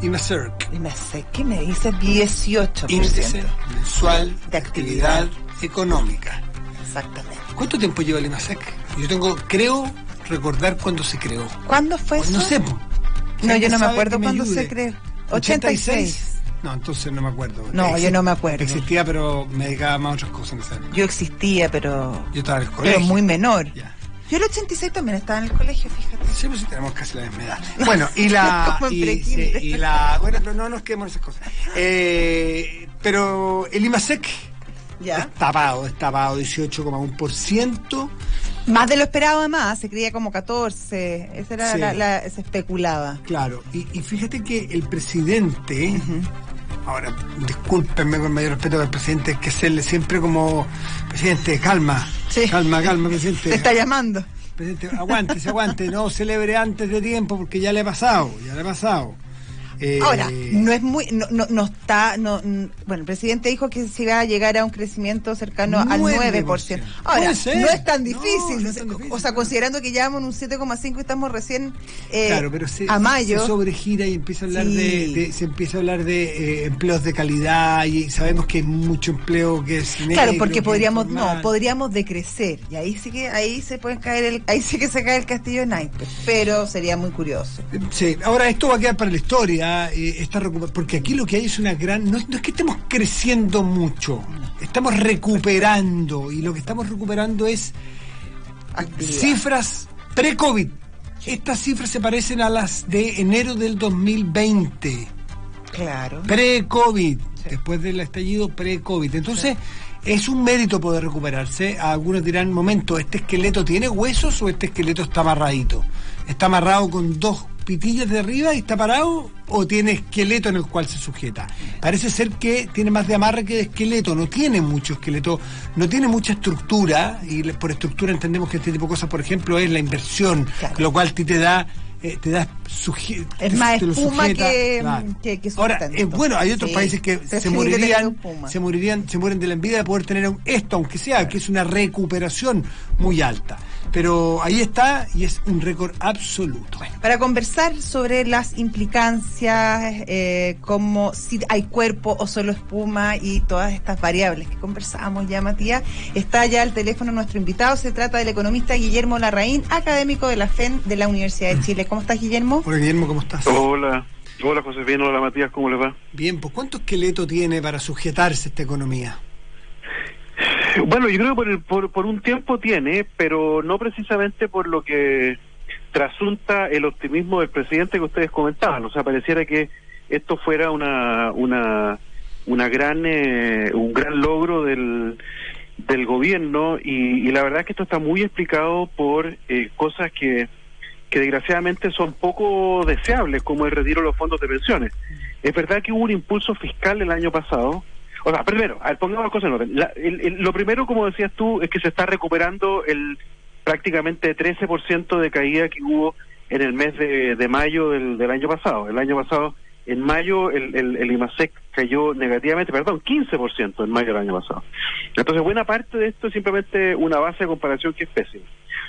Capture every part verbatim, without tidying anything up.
IMASEC. IMASEC, ¿qué me dices? dieciocho por ciento. Índice mensual de actividad económica. Exactamente. ¿Cuánto tiempo lleva el IMASEC? Yo tengo, creo, recordar cuándo se creó. ¿Cuándo fue eso? No sé. No, yo no me acuerdo cuándo se creó. ochenta y seis. No, entonces no me acuerdo. No, Exist- yo no me acuerdo. Existía, pero me dedicaba más a otras cosas en esa época. Yo existía, pero... Yo estaba en el colegio. Pero muy menor. Ya. Yo el ochenta y seis también estaba en el colegio, fíjate. Sí, pues sí, tenemos casi la misma edad. Bueno, y la... y, sí, y la... Bueno, pero no nos quedemos en esas cosas. Eh, pero el IMASEC ya es tapado, es tapado, dieciocho coma uno por ciento. Más de lo esperado, además, se creía como catorce, esa era sí. la, la, se especulaba. Claro, y, y fíjate que el presidente, uh-huh. ahora, discúlpenme con mayor respeto al presidente, hay que hacerle siempre como, presidente, calma, sí. calma, calma, presidente. Te está llamando. Presidente, aguante, aguante, no celebre antes de tiempo porque ya le ha pasado, ya le ha pasado. Eh, Ahora, no es muy, no, no, no está, no, n- bueno, el presidente dijo que se iba a llegar a un crecimiento cercano al nueve por ciento. Ahora, no es tan difícil, no, no es tan difícil, o sea, no. Considerando que ya vamos en un siete coma cinco y estamos recién eh, claro, pero se, a mayo. Se sobregira y empieza a hablar sí. de, de, se empieza a hablar de eh, empleos de calidad y sabemos que hay mucho empleo que es negro, claro, porque podríamos, es no, podríamos decrecer y ahí sí que, ahí se puede caer el, ahí sí que se cae el castillo de naipes, pero sería muy curioso. Sí, ahora esto va a quedar para la historia. Esta recuper- porque aquí lo que hay es una gran, no, no es que estemos creciendo mucho, estamos recuperando y lo que estamos recuperando es actividad. Cifras pre-COVID. Estas cifras se parecen a las de enero del dos mil veinte. Claro. Pre-COVID, sí. Después del estallido pre-COVID. Entonces, sí. Es un mérito poder recuperarse. Algunos dirán, momento, ¿este esqueleto tiene huesos o este esqueleto está amarradito? ¿Está amarrado con dos pitillas de arriba y está parado o tiene esqueleto en el cual se sujeta? Parece ser que tiene más de amarre que de esqueleto, no tiene mucho esqueleto, no tiene mucha estructura, y por estructura entendemos que este tipo de cosas, por ejemplo, es la inversión, claro. Lo cual te da eh, te da suje- es más te, te espuma sujeta, que, claro. que, que Ahora, eh, bueno, hay otros sí. países que se, se morirían se morirían, se mueren de la envidia de poder tener un, esto, aunque sea, claro. Que es una recuperación muy alta. Pero ahí está y es un récord absoluto. Bueno, para conversar sobre las implicancias, eh, como si hay cuerpo o solo espuma y todas estas variables que conversábamos ya, Matías, está ya al teléfono nuestro invitado. Se trata del economista Guillermo Larraín, académico de la F E N de la Universidad de Chile. ¿Cómo estás, Guillermo? Hola, Guillermo, ¿cómo estás? Hola. Hola, Josefina. Hola, Matías. ¿Cómo les va? Bien, pues ¿cuánto esqueleto tiene para sujetarse esta economía? Bueno, yo creo que por, el, por, por un tiempo tiene, pero no precisamente por lo que trasunta el optimismo del presidente que ustedes comentaban. O sea, pareciera que esto fuera una una una gran eh, un gran logro del del gobierno y, y la verdad es que esto está muy explicado por eh, cosas que que desgraciadamente son poco deseables, como el retiro de los fondos de pensiones. Es verdad que hubo un impulso fiscal el año pasado. O sea, primero, a ver, pongamos las cosas en orden. La, el, el, lo primero, como decías tú, es que se está recuperando el prácticamente trece por ciento de caída que hubo en el mes de, de mayo del, del año pasado. El año pasado, en mayo, el, el, el IMASEC cayó negativamente, perdón, quince por ciento en mayo del año pasado. Entonces, buena parte de esto es simplemente una base de comparación que es pésima.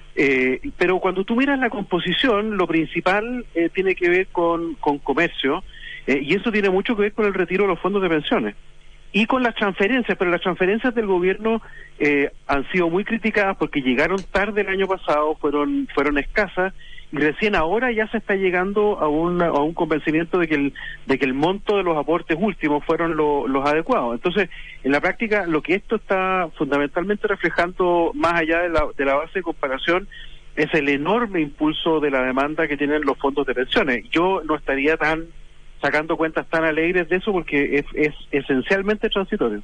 Eh, pero cuando tú miras la composición, lo principal eh, tiene que ver con, con comercio, eh, y eso tiene mucho que ver con el retiro de los fondos de pensiones. Y con las transferencias, pero las transferencias del gobierno eh, han sido muy criticadas porque llegaron tarde el año pasado, fueron fueron escasas, y recién ahora ya se está llegando a un a un convencimiento de que el de que el monto de los aportes últimos fueron lo, los adecuados. Entonces, en la práctica, lo que esto está fundamentalmente reflejando, más allá de la, de la base de comparación, es el enorme impulso de la demanda que tienen los fondos de pensiones. Yo no estaría tan sacando cuentas tan alegres de eso porque es, es esencialmente transitorio.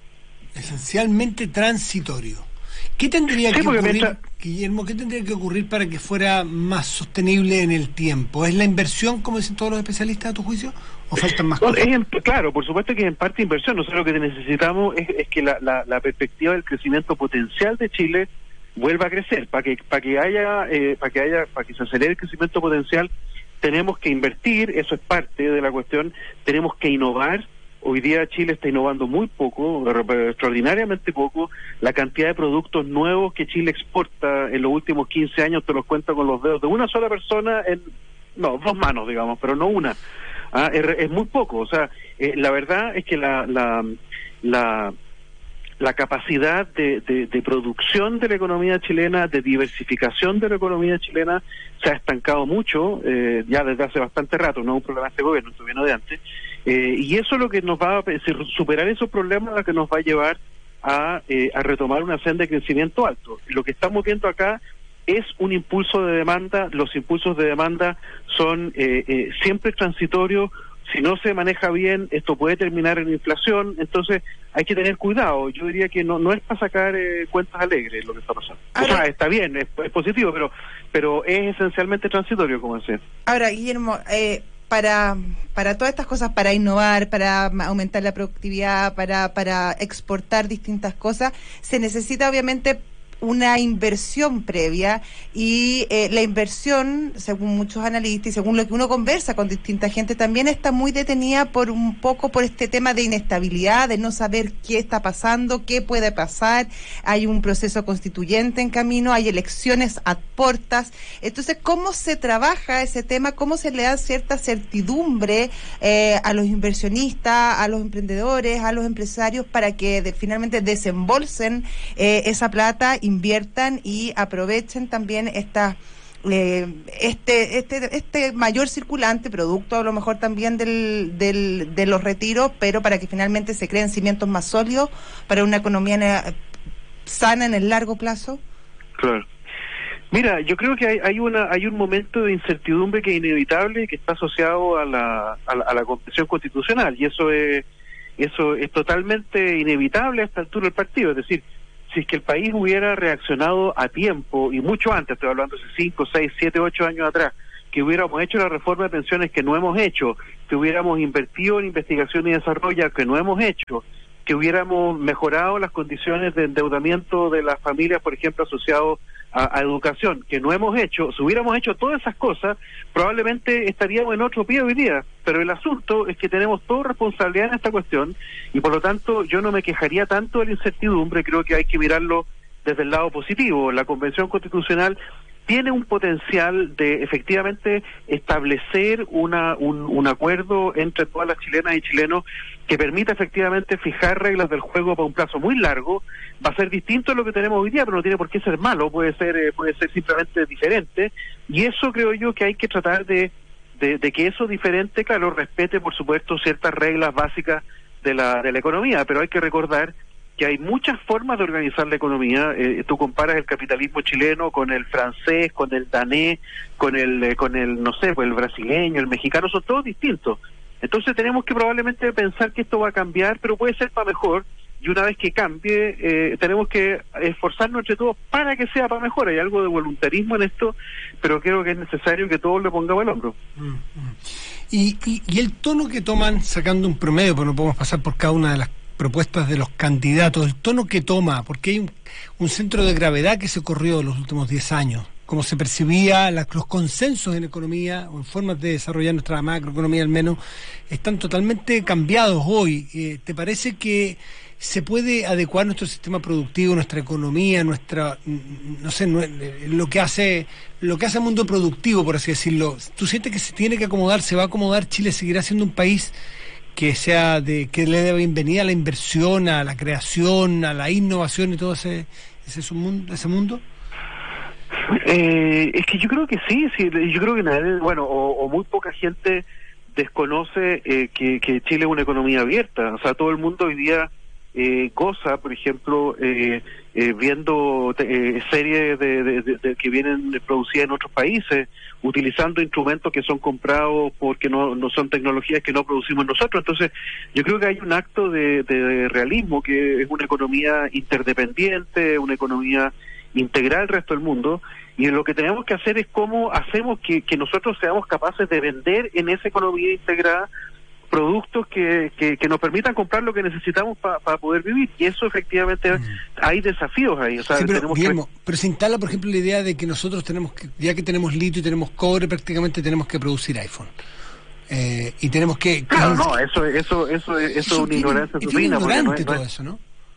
Esencialmente transitorio. ¿Qué tendría sí, que ocurrir, mientras... Guillermo, qué tendría que ocurrir para que fuera más sostenible en el tiempo? ¿Es la inversión, como dicen todos los especialistas, a tu juicio, o faltan más no, cosas? Es en, claro, por supuesto que es en parte inversión. Nosotros lo que necesitamos es, es que la, la, la perspectiva del crecimiento potencial de Chile vuelva a crecer. Para que para que haya eh, para que haya para que se acelere el crecimiento potencial, tenemos que invertir, eso es parte de la cuestión, tenemos que innovar. Hoy día Chile está innovando muy poco, extraordinariamente poco. La cantidad de productos nuevos que Chile exporta en los últimos quince años, te los cuento con los dedos de una sola persona, en no, dos manos, digamos, pero no una. Ah, es, es muy poco. O sea, eh, la verdad es que la la la, la capacidad de, de, de producción de la economía chilena, de diversificación de la economía chilena, se ha estancado mucho, eh, ya desde hace bastante rato, no es un problema de este gobierno, esto viene de antes, eh, y eso es lo que nos va a, superar esos problemas, lo que nos va a llevar a, eh, a retomar una senda de crecimiento alto. Lo que estamos viendo acá es un impulso de demanda, los impulsos de demanda son eh, eh, siempre transitorios. Si no se maneja bien, esto puede terminar en inflación, entonces hay que tener cuidado. Yo diría que no no es para sacar eh, cuentas alegres lo que está pasando. Ahora, o sea, está bien, es, es positivo, pero pero es esencialmente transitorio, como decía. Ahora, Guillermo, eh, para para todas estas cosas, para innovar, para aumentar la productividad, para para exportar distintas cosas, se necesita obviamente una inversión previa y eh, la inversión, según muchos analistas y según lo que uno conversa con distinta gente, también está muy detenida por un poco por este tema de inestabilidad, de no saber qué está pasando, qué puede pasar. Hay un proceso constituyente en camino, hay elecciones a puertas. Entonces, ¿cómo se trabaja ese tema? ¿Cómo se le da cierta certidumbre eh, a los inversionistas, a los emprendedores, a los empresarios para que de, finalmente desembolsen eh, esa plata, inviertan y aprovechen también esta eh, este este este mayor circulante, producto a lo mejor también del, del de los retiros, pero para que finalmente se creen cimientos más sólidos para una economía sana en el largo plazo? Claro. Mira, yo creo que hay, hay una hay un momento de incertidumbre que es inevitable, que está asociado a la a la, a la Convención Constitucional, y eso es eso es totalmente inevitable a esta altura del partido. Es decir, si es que el país hubiera reaccionado a tiempo, y mucho antes, estoy hablando hace cinco, seis, siete, ocho años atrás, que hubiéramos hecho la reforma de pensiones que no hemos hecho, que hubiéramos invertido en investigación y desarrollo que no hemos hecho, que hubiéramos mejorado las condiciones de endeudamiento de las familias, por ejemplo, asociado a, a educación, que no hemos hecho, si hubiéramos hecho todas esas cosas, probablemente estaríamos en otro pie hoy día. Pero el asunto es que tenemos toda responsabilidad en esta cuestión, y por lo tanto yo no me quejaría tanto de la incertidumbre. Creo que hay que mirarlo desde el lado positivo. La Convención Constitucional tiene un potencial de efectivamente establecer una un, un acuerdo entre todas las chilenas y chilenos que permita efectivamente fijar reglas del juego para un plazo muy largo. Va a ser distinto a lo que tenemos hoy día, pero no tiene por qué ser malo, puede ser eh, puede ser simplemente diferente, y eso creo yo que hay que tratar de, de, de que eso diferente, claro, respete por supuesto ciertas reglas básicas de la, de la economía, pero hay que recordar que hay muchas formas de organizar la economía. Eh, tú comparas el capitalismo chileno con el francés, con el danés, con el, eh, con el, no sé, pues el brasileño, el mexicano, son todos distintos. Entonces tenemos que probablemente pensar que esto va a cambiar, pero puede ser para mejor, y una vez que cambie, eh, tenemos que esforzarnos entre todos para que sea para mejor. Hay algo de voluntarismo en esto, pero creo que es necesario que todos le pongamos el hombro. Mm, mm. Y, y, y el tono que toman, sacando un promedio, porque no podemos pasar por cada una de las propuestas de los candidatos, el tono que toma, porque hay un, un centro de gravedad que se corrió en los últimos diez años, como se percibía, la, los consensos en economía o en formas de desarrollar nuestra macroeconomía al menos, están totalmente cambiados hoy. Eh, ¿Te parece que se puede adecuar nuestro sistema productivo, nuestra economía, nuestra, no sé, lo que hace lo que hace el mundo productivo, por así decirlo? ¿Tú sientes que se tiene que acomodar, se va a acomodar, Chile seguirá siendo un país que sea de que le dé bienvenida a la inversión, a la creación, a la innovación y todo ese ese mundo, ese mundo? Eh, es que yo creo que sí, sí, yo creo que nadie, bueno, o, o muy poca gente desconoce eh, que, que Chile es una economía abierta. O sea, todo el mundo hoy día eh, goza, por ejemplo, eh, eh, viendo eh, series de, de, de, de que vienen producidas en otros países, utilizando instrumentos que son comprados porque no, no son tecnologías que no producimos nosotros. Entonces, yo creo que hay un acto de, de realismo, que es una economía interdependiente, una economía integral al resto del mundo, y lo que tenemos que hacer es cómo hacemos que, que nosotros seamos capaces de vender en esa economía integrada productos que, que, que nos permitan comprar lo que necesitamos para pa poder vivir, y eso efectivamente mm. hay desafíos ahí. O sea, sí, pero, tenemos Guillermo, que... pero se instala, por ejemplo, la idea de que nosotros tenemos que, ya que tenemos litio y tenemos cobre, prácticamente tenemos que producir iPhone. Eh, y tenemos que... Claro, no, eso eso eso, eso es una ignorancia supina. Es ignorante no es, todo no es, eso, ¿no?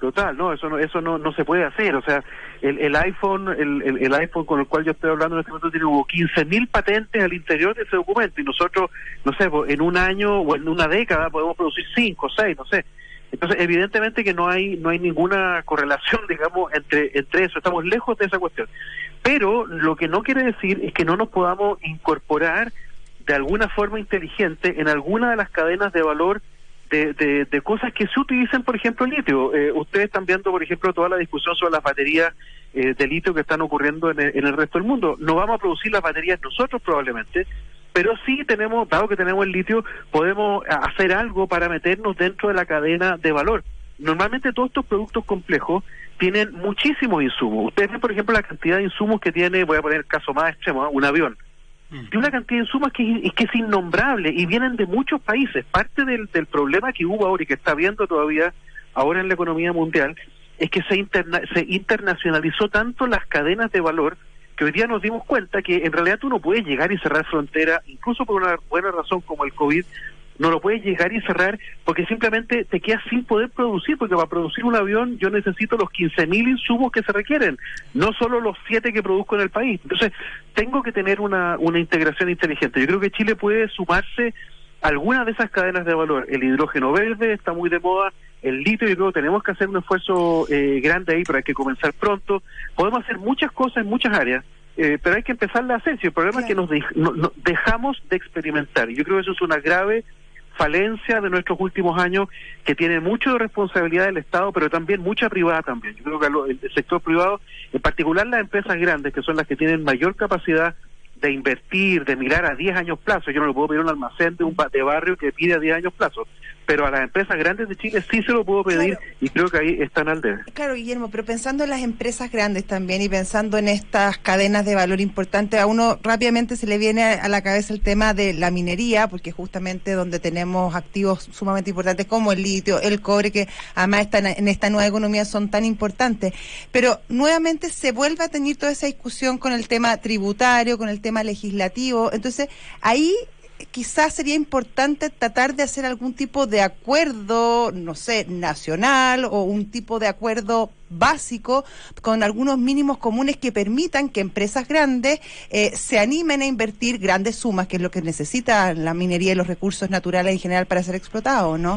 total, no, eso no, eso no, no se puede hacer. O sea, el, el iPhone, el, el, el iPhone con el cual yo estoy hablando en este momento tiene como quince mil patentes al interior de ese documento, y nosotros, no sé, en un año o en una década podemos producir cinco, seis, no sé. Entonces, evidentemente que no hay no hay ninguna correlación, digamos, entre entre eso. Estamos lejos de esa cuestión. Pero lo que no quiere decir es que no nos podamos incorporar de alguna forma inteligente en alguna de las cadenas de valor de, de, de cosas que se utilicen, por ejemplo, el litio. Eh, ustedes están viendo, por ejemplo, toda la discusión sobre las baterías eh, de litio que están ocurriendo en el, en el resto del mundo. No vamos a producir las baterías nosotros probablemente, pero sí tenemos, dado que tenemos el litio, podemos hacer algo para meternos dentro de la cadena de valor. Normalmente todos estos productos complejos tienen muchísimos insumos. Ustedes ven, por ejemplo, la cantidad de insumos que tiene, voy a poner el caso más extremo, ¿eh? un avión. Tiene una cantidad de insumos que es, que es innombrable y vienen de muchos países. Parte del, del problema que hubo ahora y que está habiendo todavía ahora en la economía mundial es que se, interna, se internacionalizó tanto las cadenas de valor que hoy día nos dimos cuenta que en realidad tú no puedes llegar y cerrar frontera, incluso por una buena razón como el COVID, no lo puedes llegar y cerrar porque simplemente te quedas sin poder producir, porque para producir un avión yo necesito los quince mil insumos que se requieren, no solo los siete que produzco en el país. Entonces, tengo que tener una, una integración inteligente. Yo creo que Chile puede sumarse a alguna de esas cadenas de valor. El hidrógeno verde está muy de moda, el litio, yo creo que tenemos que hacer un esfuerzo eh, grande ahí, pero hay que comenzar pronto. Podemos hacer muchas cosas en muchas áreas, eh, pero hay que empezarla a hacer. Si el problema claro. es que nos, de, no, no, dejamos de experimentar. Yo creo que eso es una grave falencia de nuestros últimos años, que tiene mucho de responsabilidad del Estado, pero también mucha privada también. Yo creo que el sector privado, en particular las empresas grandes, que son las que tienen mayor capacidad de invertir, de mirar a diez años plazo. Yo no le puedo pedir un almacén de un de barrio que pide a diez años plazo, pero a las empresas grandes de Chile sí se lo puedo pedir, claro. y creo que ahí están al debe. Claro, Guillermo, pero pensando en las empresas grandes también y pensando en estas cadenas de valor importantes, a uno rápidamente se le viene a la cabeza el tema de la minería, porque justamente donde tenemos activos sumamente importantes como el litio, el cobre, que además están en esta nueva economía son tan importantes. Pero nuevamente se vuelve a tener toda esa discusión con el tema tributario, con el tema legislativo. Entonces, ahí quizás sería importante tratar de hacer algún tipo de acuerdo, no sé, nacional o un tipo de acuerdo básico con algunos mínimos comunes que permitan que empresas grandes eh, se animen a invertir grandes sumas, que es lo que necesita la minería y los recursos naturales en general para ser explotados, ¿no?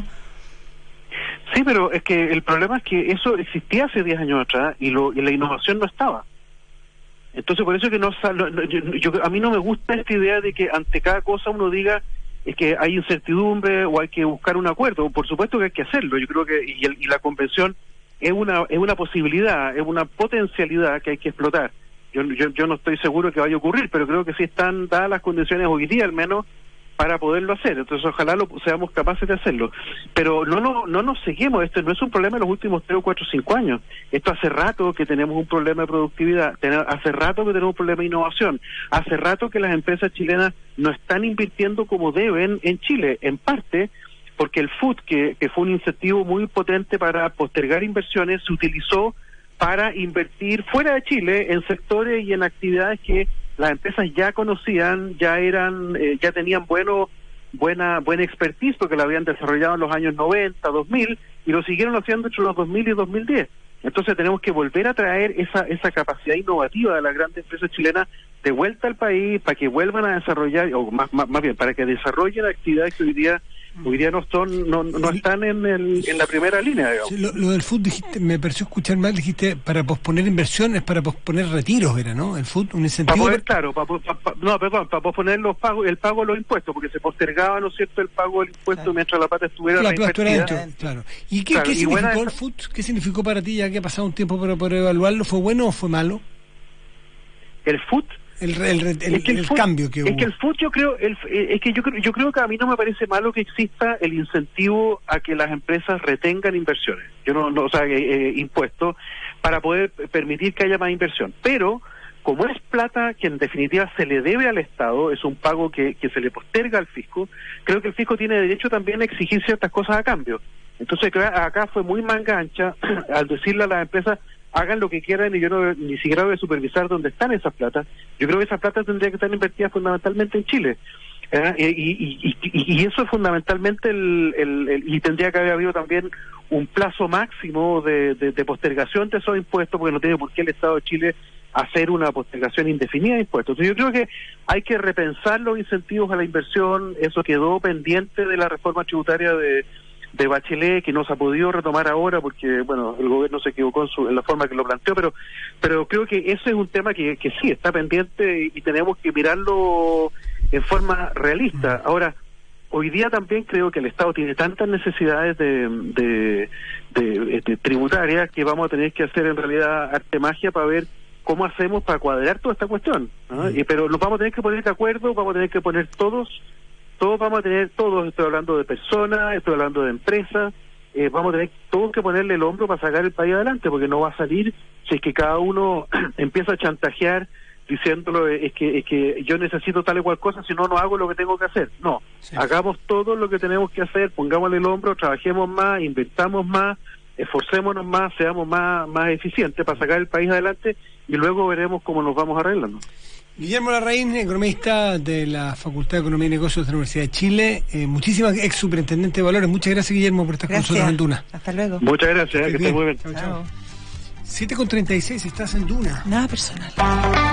Sí, pero es que el problema es que eso existía hace diez años atrás y, lo, y la innovación no estaba. Entonces, por eso que no, no yo, yo, a mí no me gusta esta idea de que ante cada cosa uno diga es que hay incertidumbre o hay que buscar un acuerdo. Por supuesto que hay que hacerlo. Yo creo que y, el, y la convención es una es una posibilidad, es una potencialidad que hay que explotar. Yo, yo yo no estoy seguro que vaya a ocurrir, pero creo que sí están dadas las condiciones hoy día, al menos, para poderlo hacer. Entonces, ojalá lo seamos capaces de hacerlo. Pero no no, no nos seguimos. Esto no es un problema de los últimos tres o cuatro o cinco años. Esto hace rato que tenemos un problema de productividad. Hace rato que tenemos un problema de innovación. Hace rato que las empresas chilenas no están invirtiendo como deben en Chile. En parte porque el F U T, que, que fue un incentivo muy potente para postergar inversiones, se utilizó para invertir fuera de Chile en sectores y en actividades que las empresas ya conocían, ya eran, eh, ya tenían bueno, buena, buena expertise porque la habían desarrollado en los años noventa, dos mil, y lo siguieron haciendo entre los dos mil y dos mil diez. Entonces tenemos que volver a traer esa, esa capacidad innovativa de las grandes empresas chilenas de vuelta al país para que vuelvan a desarrollar, o más, más, más bien, para que desarrollen actividades que hoy día hoy día no son no, no están en el, en la primera línea, digamos. Sí, lo, lo del F U T, dijiste, me pareció escuchar mal, dijiste para posponer inversiones, para posponer retiros, era, ¿no? El F U T, un incentivo. Para poder, claro, para, para, para, no, perdón, para posponer los pagos, el pago de los impuestos, porque se postergaba, ¿no es cierto?, el pago del impuesto, claro, mientras la plata estuviera la reinvertida. Dentro, claro. ¿Y qué, claro, qué y significó esa... el F U T? ¿Qué significó para ti, ya que ha pasado un tiempo para poder evaluarlo? ¿Fue bueno o fue malo? ¿El F U T? El, el, el, el, es que el, el F U T, cambio que hubo. Es que el F U T, yo creo, el, es que yo creo, yo creo que a mí no me parece malo que exista el incentivo a que las empresas retengan inversiones. Yo no, no o sea, eh, eh, impuestos para poder permitir que haya más inversión. Pero como es plata que en definitiva se le debe al Estado, es un pago que, que se le posterga al fisco, creo que el fisco tiene derecho también a exigir ciertas cosas a cambio. Entonces acá fue muy manga ancha al decirle a las empresas hagan lo que quieran y yo no ni siquiera voy a supervisar dónde están esas platas. Yo creo que esas platas tendrían que estar invertidas fundamentalmente en Chile. ¿eh? Y, y, y, y, y eso es fundamentalmente el, el, el... y tendría que haber habido también un plazo máximo de, de, de postergación de esos impuestos, porque no tiene por qué el Estado de Chile hacer una postergación indefinida de impuestos. Entonces yo creo que hay que repensar los incentivos a la inversión. Eso quedó pendiente de la reforma tributaria de, de Bachelet, que no se ha podido retomar ahora porque, bueno, el gobierno se equivocó en, su, en la forma que lo planteó, pero pero creo que ese es un tema que, que sí está pendiente y, y tenemos que mirarlo en forma realista. Ahora, hoy día también creo que el Estado tiene tantas necesidades de, de, de, de tributarias que vamos a tener que hacer en realidad arte magia para ver cómo hacemos para cuadrar toda esta cuestión, ¿no? Y, pero nos vamos a tener que poner de acuerdo, vamos a tener que poner todos, todos vamos a tener, todos, estoy hablando de personas, estoy hablando de empresas, eh, vamos a tener todos que ponerle el hombro para sacar el país adelante, porque no va a salir si es que cada uno empieza a chantajear diciéndolo, es que es que yo necesito tal y cual cosa, si no, no hago lo que tengo que hacer. No, sí. Hagamos todo lo que tenemos que hacer, pongámosle el hombro, trabajemos más, invirtamos más, esforcémonos más, seamos más, más eficientes para sacar el país adelante y luego veremos cómo nos vamos arreglando. Guillermo Larraín, economista de la Facultad de Economía y Negocios de la Universidad de Chile, eh, muchísimas ex superintendente de Valores. Muchas gracias, Guillermo, por estar gracias. con nosotros en Duna. Hasta luego. Muchas gracias, que estés muy bien. Chao, chao. siete con treinta y seis, estás en Duna. Nada personal.